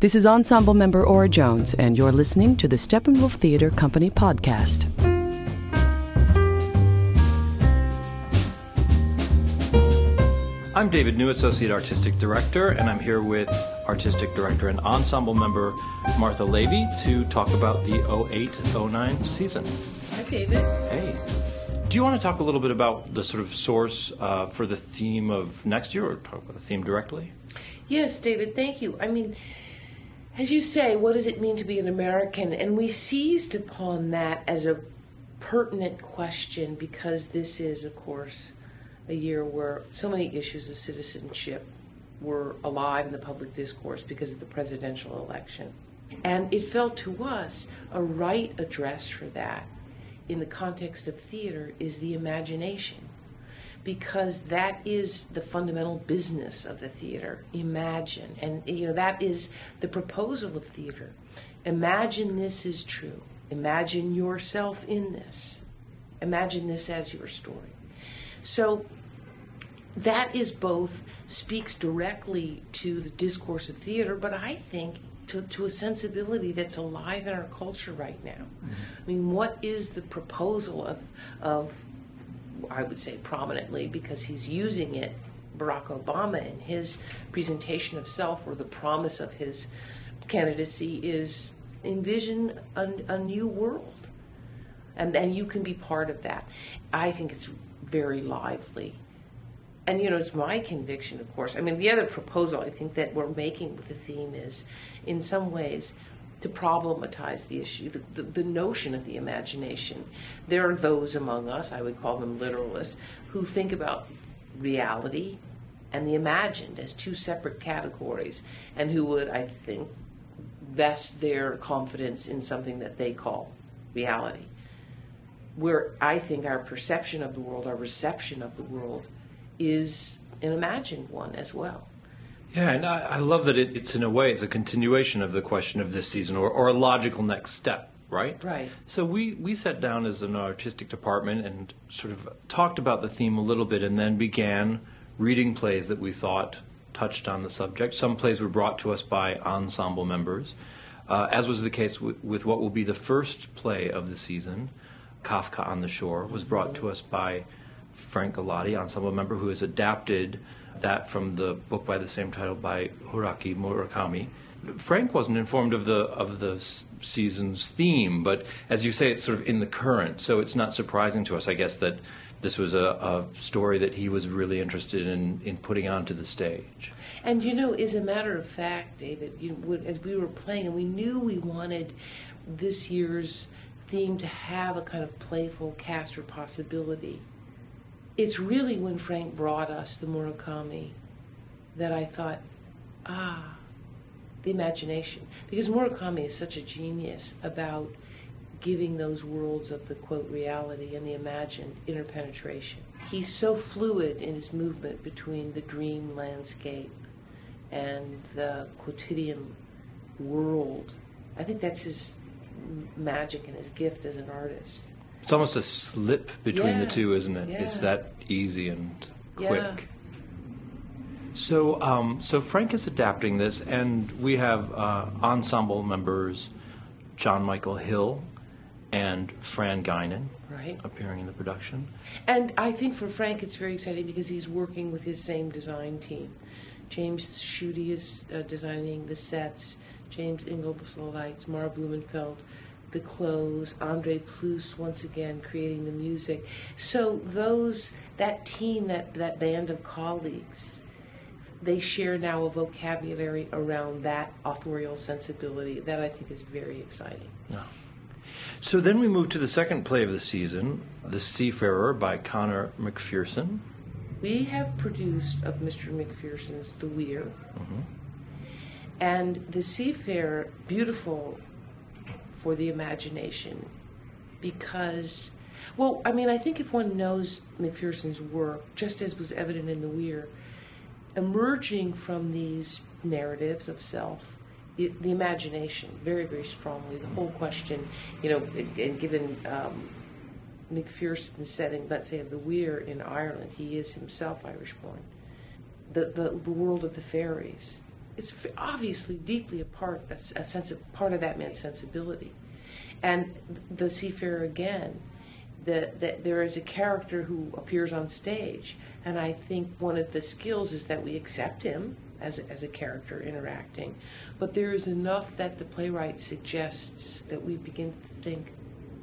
This is ensemble member Ora Jones, and you're listening to the Steppenwolf Theatre Company podcast. I'm David New, Associate Artistic Director, and I'm here with Artistic Director and ensemble member Martha Levy to talk about the 08-09 season. Hi, David. Hey. Do you want to talk a little bit about the sort of source for the theme of next year, or talk about the theme directly? Yes, David, thank you. I mean, as you say, what does it mean to be an American? And we seized upon that as a pertinent question because this is, of course, a year where so many issues of citizenship were alive in the public discourse because of the presidential election. And it felt to us a right address for that in the context of theater is the imagination, because that is the fundamental business of the theater. Imagine. And that is the proposal of theater. Imagine this is true. Imagine yourself in this. Imagine this as your story. So that is both speaks directly to the discourse of theater, but I think to a sensibility that's alive in our culture right now. Mm-hmm. I mean, what is the proposal of I would say prominently, because he's using it, Barack Obama in his presentation of self, or the promise of his candidacy, is envision a new world. And you can be part of that. I think it's very lively. And, it's my conviction, of course. I mean, the other proposal I think that we're making with the theme is, in some ways, to problematize the issue, the notion of the imagination. There are those among us, I would call them literalists, who think about reality and the imagined as two separate categories, and who would, I think, vest their confidence in something that they call reality. Where I think our perception of the world, our reception of the world, is an imagined one as well. Yeah, and I love that it's in a way, it's a continuation of the question of this season, or a logical next step, right? Right. So we sat down as an artistic department and sort of talked about the theme a little bit, and then began reading plays that we thought touched on the subject. Some plays were brought to us by ensemble members, as was the case with what will be the first play of the season, Kafka on the Shore, was brought to us by Frank Galati, ensemble member, who has adapted that from the book by the same title by Haruki Murakami. Frank wasn't informed of the season's theme, but as you say, it's sort of in the current, so it's not surprising to us, I guess, that this was a story that he was really interested in putting onto the stage. And as a matter of fact, David, as we were playing, and we knew we wanted this year's theme to have a kind of playful cast or possibility, it's really when Frank brought us the Murakami that I thought, the imagination. Because Murakami is such a genius about giving those worlds of the, quote, reality and the imagined interpenetration. He's so fluid in his movement between the dream landscape and the quotidian world. I think that's his magic and his gift as an artist. It's almost a slip between the two, isn't it? Yeah. It's that easy and quick. Yeah. So Frank is adapting this, and we have ensemble members John Michael Hill and Fran Guinan appearing in the production. And I think for Frank it's very exciting because he's working with his same design team. James Schutte is designing the sets, James Ingalls the lights, Mara Blumenfeld the clothes, Andre Plus once again creating the music. So that team, that band of colleagues, they share now a vocabulary around that authorial sensibility that I think is very exciting. Yeah. So then we move to the second play of the season, The Seafarer by Conor McPherson. We have produced of Mr. McPherson's The Weir. Mm-hmm. And The Seafarer, beautiful for the imagination, because, I think if one knows McPherson's work, just as was evident in The Weir, emerging from these narratives of self, the imagination, very, very strongly, the whole question, and given McPherson's setting, let's say, of The Weir in Ireland, he is himself Irish-born, the world of the fairies, it's obviously deeply a sense of part of that man's sensibility. And the Seafarer again, that there is a character who appears on stage, and I think one of the skills is that we accept him as a character interacting, but there is enough that the playwright suggests that we begin to think,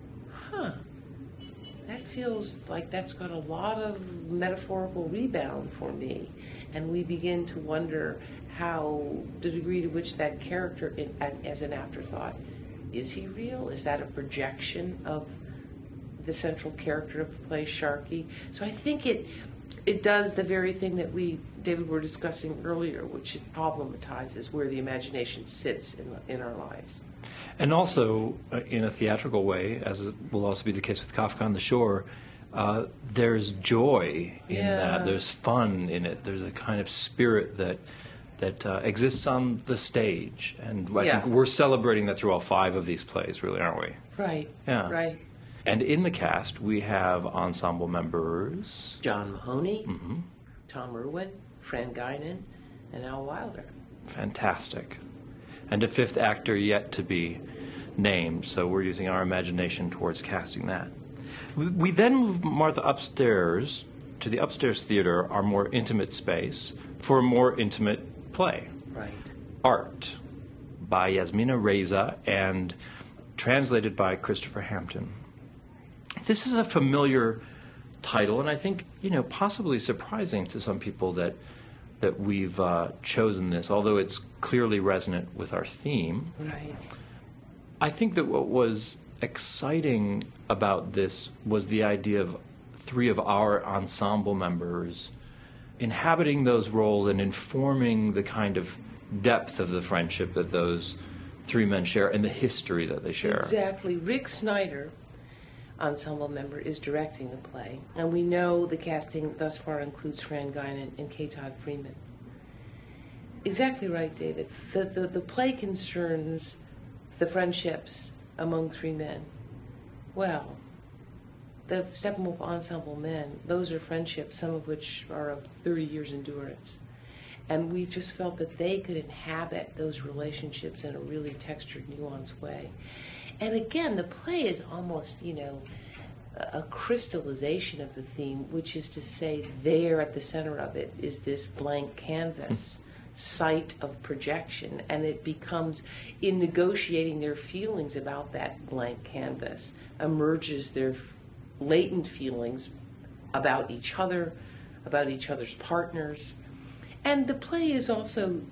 that feels like that's got a lot of metaphorical rebound for me, and we begin to wonder how the degree to which that character, as an afterthought, is he real? Is that a projection of the central character of the play, Sharkey? So I think it does the very thing that David, were discussing earlier, which it problematizes where the imagination sits in our lives. And also, in a theatrical way, as will also be the case with Kafka on the Shore, there's joy in that. There's fun in it. There's a kind of spirit that exists on the stage. And I think we're celebrating that through all 5 of these plays, really, aren't we? Right. Yeah. Right. And in the cast, we have ensemble members. John Mahoney, Tom Irwin, Fran Guinan, and Al Wilder. Fantastic. And a 5th actor yet to be named, so we're using our imagination towards casting that. We then move Martha upstairs to the upstairs theater, our more intimate space, for a more intimate play. Right. Art, by Yasmina Reza and translated by Christopher Hampton. This is a familiar title, and I think, possibly surprising to some people that we've chosen this, although it's clearly resonant with our theme. Right. I think that what was exciting about this was the idea of 3 of our ensemble members inhabiting those roles and informing the kind of depth of the friendship that those 3 men share and the history that they share. Exactly. Rick Snyder, ensemble member, is directing the play, and we know the casting thus far includes Fran Guinan and K. Todd Freeman. Exactly right, David. The play concerns the friendships among 3 men. Well, the Steppenwolf ensemble men, those are friendships, some of which are of 30 years endurance. And we just felt that they could inhabit those relationships in a really textured, nuanced way. And again, the play is almost, a crystallization of the theme, which is to say there at the center of it is this blank canvas, site of projection, and it becomes, in negotiating their feelings about that blank canvas, emerges their latent feelings about each other, about each other's partners. And the play is also,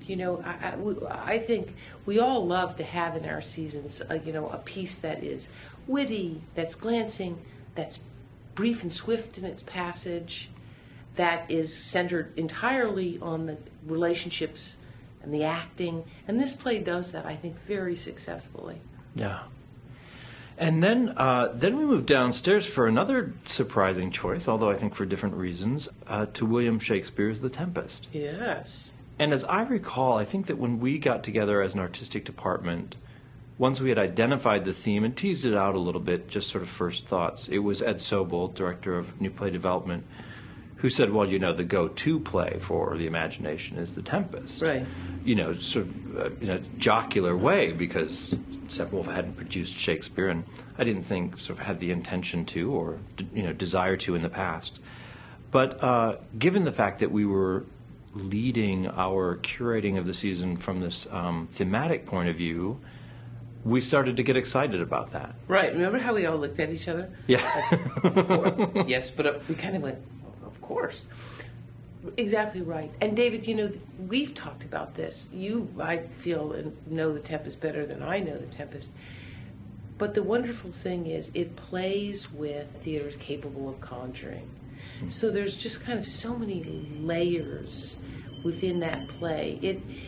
I think we all love to have in our seasons, a piece that is witty, that's glancing, that's brief and swift in its passage, that is centered entirely on the relationships and the acting. And this play does that, I think, very successfully. Yeah. And then we move downstairs for another surprising choice, although I think for different reasons, to William Shakespeare's The Tempest. Yes. And as I recall, I think that when we got together as an artistic department, once we had identified the theme and teased it out a little bit, just sort of first thoughts, it was Ed Sobel, director of New Play Development, who said, well, the go-to play for the imagination is The Tempest. Right. Sort of in a jocular way, because Steppenwolf hadn't produced Shakespeare, and I didn't think sort of had the intention to or desire to in the past. But given the fact that we were leading our curating of the season from this thematic point of view, we started to get excited about that. Right. Remember how we all looked at each other? Yeah. Yes, but we kind of went, of course. Exactly right. And David, we've talked about this. You, I feel, know The Tempest better than I know The Tempest. But the wonderful thing is it plays with theaters capable of conjuring. So there's just kind of so many layers within that play.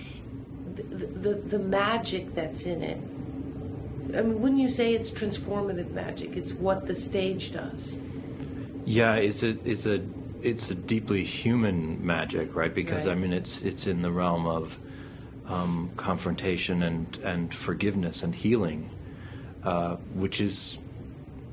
The magic that's in it. I mean, wouldn't you say it's transformative magic? It's what the stage does. Yeah, it's a deeply human magic, right? Because Right. I mean, it's in the realm of confrontation and forgiveness and healing, which is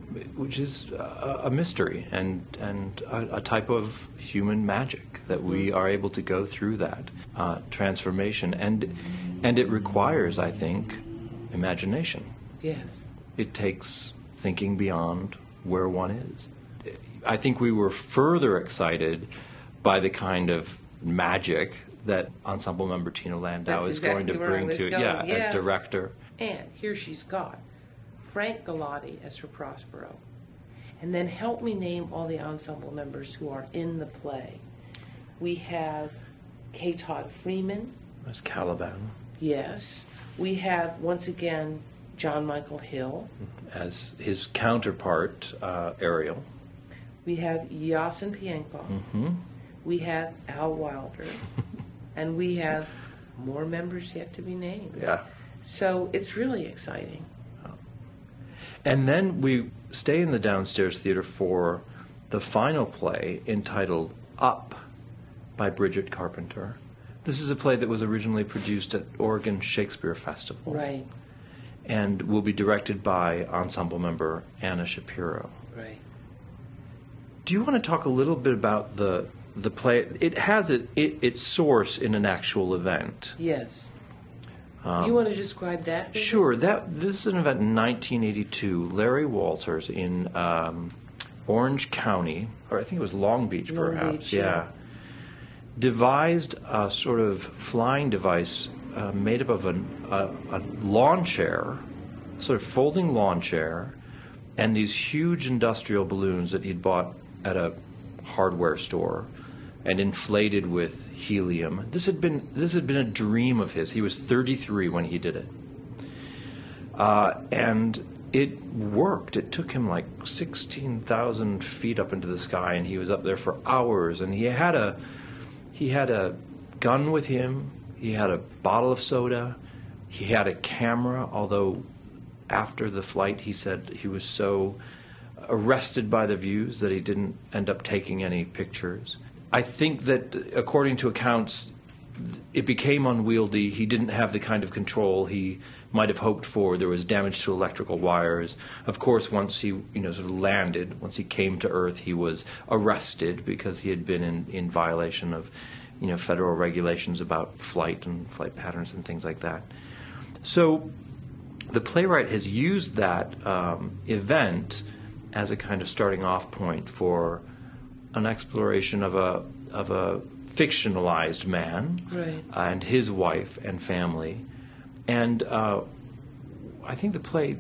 which is a mystery and a type of human magic that we are able to go through that transformation, and it requires, I think, imagination. Yes. It takes thinking beyond where one is. I think we were further excited by the kind of magic that ensemble member Tina Landau That's is going to exactly where I bring was to going. as director. And here she's got Frank Galati as her Prospero. And then help me name all the ensemble members who are in the play. We have K. Todd Freeman. As Caliban. Yes. We have, once again, John Michael Hill. As his counterpart, Ariel. We have Yasin Pienko. Mm-hmm. We have Al Wilder. And we have more members yet to be named. Yeah. So it's really exciting. And then we stay in the downstairs theater for the final play entitled Up by Bridget Carpenter. This is a play that was originally produced at Oregon Shakespeare Festival. Right. And will be directed by ensemble member Anna Shapiro. Right. Do you want to talk a little bit about the play? It has its source in an actual event. Yes. You want to describe that? Sure. This is an event in 1982. Larry Walters in Orange County, or I think it was Long Beach, perhaps. Yeah. Devised a sort of flying device made up of a lawn chair, sort of folding lawn chair, and these huge industrial balloons that he'd bought at a hardware store and inflated with helium. This had been a dream of his. He was 33 when he did it. And it worked. It took him like 16,000 feet up into the sky, and he was up there for hours. And he had a gun with him. He had a bottle of soda. He had a camera, although after the flight he said he was so arrested by the views that he didn't end up taking any pictures. I think that, according to accounts, it became unwieldy. He didn't have the kind of control he might have hoped for. There was damage to electrical wires. Of course, once he sort of landed, once he came to Earth, he was arrested because he had been in violation of federal regulations about flight and flight patterns and things like that. So the playwright has used that event as a kind of starting off point for an exploration of a fictionalized man, right, and his wife and family. And I think the play,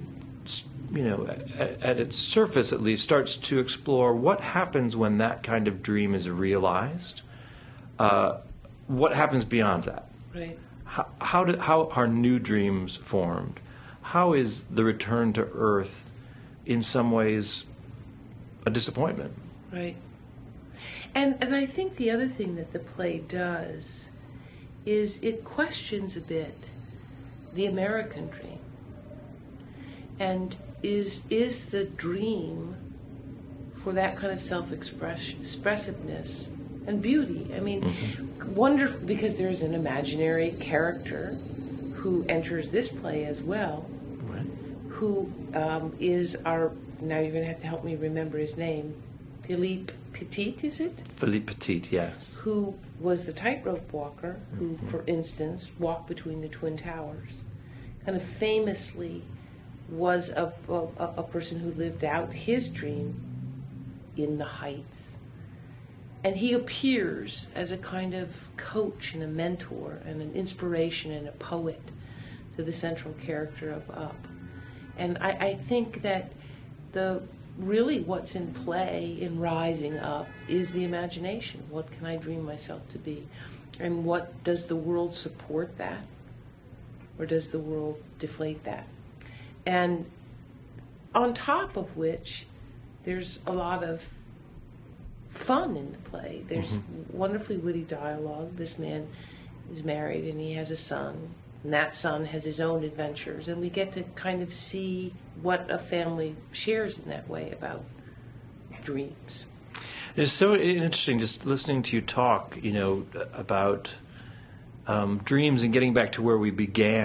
at its surface at least, starts to explore what happens when that kind of dream is realized. What happens beyond that? Right. How are new dreams formed? How is the return to Earth, in some ways, a disappointment? Right. And I think the other thing that the play does is it questions a bit the American dream. And is the dream for that kind of self-expressiveness and beauty? I mean, wonderful, because there's an imaginary character who enters this play as well, Right. who is our, now you're going to have to help me remember his name, Philippe Petit, is it? Philippe Petit, yes. Who was the tightrope walker, who, for instance, walked between the Twin Towers, kind of famously was a person who lived out his dream in the heights. And he appears as a kind of coach and a mentor and an inspiration and a poet to the central character of Up. And I think that really what's in play in Rising Up is the imagination. What can I dream myself to be? And what does the world support that? Or does the world deflate that? And on top of which, there's a lot of fun in the play. There's wonderfully witty dialogue. This man is married and he has a son, and that son has his own adventures, and we get to kind of see what a family shares in that way about dreams. It's so interesting just listening to you talk, about dreams and getting back to where we began.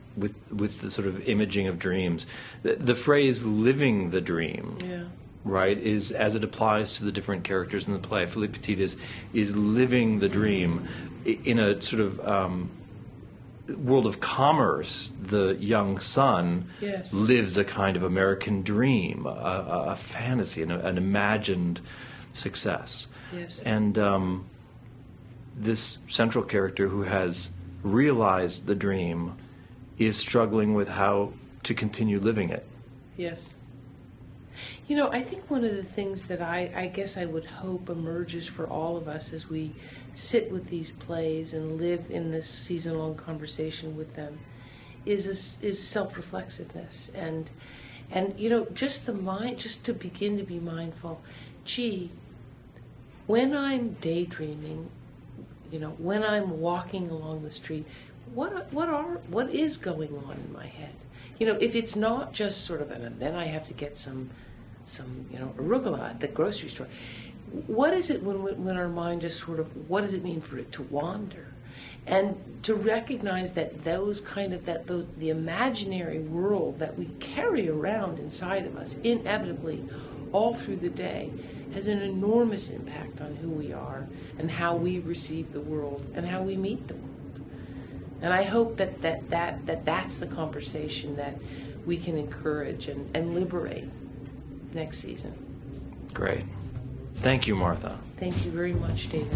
with the sort of imaging of dreams. The phrase "living the dream," Yeah. right, is as it applies to the different characters in the play. Philippe Petit is living the dream in a sort of world of commerce. The young son Yes. lives a kind of American dream, a fantasy, an imagined success. Yes. And this central character who has realized the dream is struggling with how to continue living it. Yes. You know, I think one of the things that I guess I would hope emerges for all of us as we sit with these plays and live in this season-long conversation with them is self-reflexiveness and you know, just to begin to be mindful. Gee, when I'm daydreaming, you know, when I'm walking along the street, what is going on in my head? You know, if it's not just sort of, and then I have to get some you know, arugula at the grocery store. What is it when our mind just sort of, what does it mean for it to wander? And to recognize that the imaginary world that we carry around inside of us inevitably all through the day has an enormous impact on who we are and how we receive the world and how we meet the world. And I hope that's the conversation that we can encourage and liberate next season. Great. Thank you, Martha. Thank you very much, David.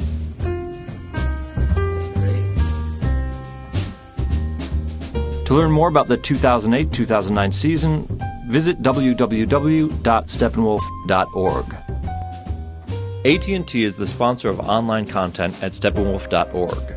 To learn more about the 2008-2009 season, visit www.steppenwolf.org. AT&T is the sponsor of online content at steppenwolf.org.